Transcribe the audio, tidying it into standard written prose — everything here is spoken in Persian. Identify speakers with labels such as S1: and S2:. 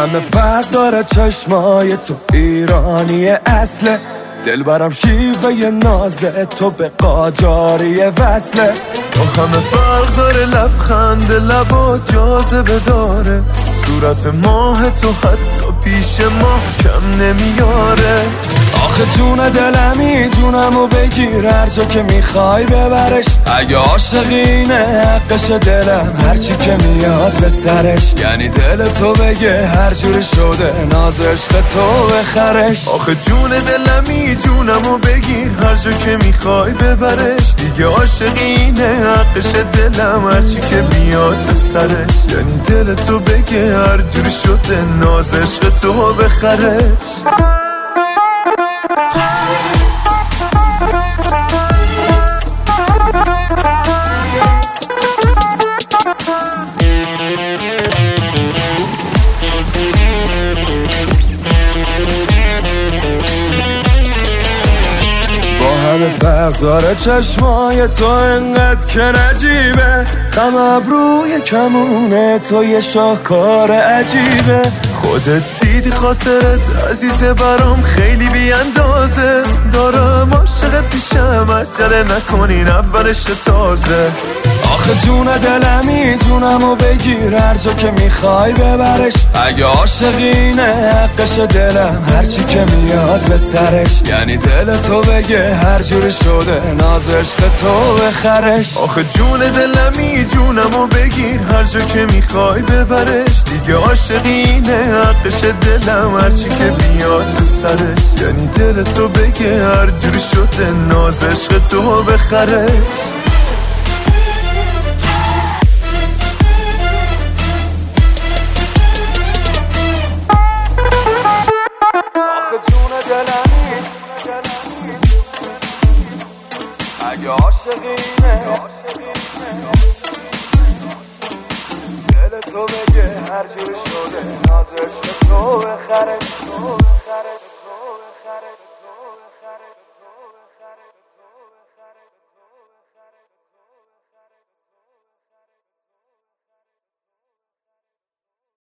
S1: همه فرق داره چشمای تو ایرانی اصله، دل برم شیوه نازه تو به قاجاری وصله.
S2: با همه فرق داره لبخند لبا جاذبه داره، صورت ماه تو حتی پیش ما کم نمیاره.
S1: آخه جون دلمی جونمو بگیر هر جا که میخوای ببرش، اگه عاشقینه حقش دلم هرچی که میاد به سرش، یعنی دل تو بگه هر جوری شده ناز عشق تو بخرش.
S2: آخه جون دلمی جونمو بگیر هر جا که میخوای ببرش، دیگه عاشقینه حقش دلم هرچی که میاد به سرش، یعنی دل تو بگه هر جوری شده ناز عشق تو بخرش.
S1: همه فرق داره چشمای تو انقدر که نجیبه، خم ابروی کمونه تو یه شاهکار عجیبه.
S2: خودت دیدی خاطرت عزیزه برام خیلی بی اندازه، دارم عاشقت پیشم عجله نکنین اولش تازه.
S1: آخه جون دلمی جونمو بگیر هر جا که میخوای ببرش، اگه عاشقینه حقش دلم هرچی که میاد به سرش، یعنی دل تو بگه هر جوری شده ناز عشق تو بخرش.
S2: آخه جون دلمی جونمو بگیر هر جا که میخوای ببرش، دیگه عاشقینه حقش دلم هرچی که میاد به سرش، یعنی دل تو بگه هر جوری شده ناز عشق تو بخرش.
S1: اگه عاشقینه دل تو بگه هر جوری شده ناز عشق تو بخرش.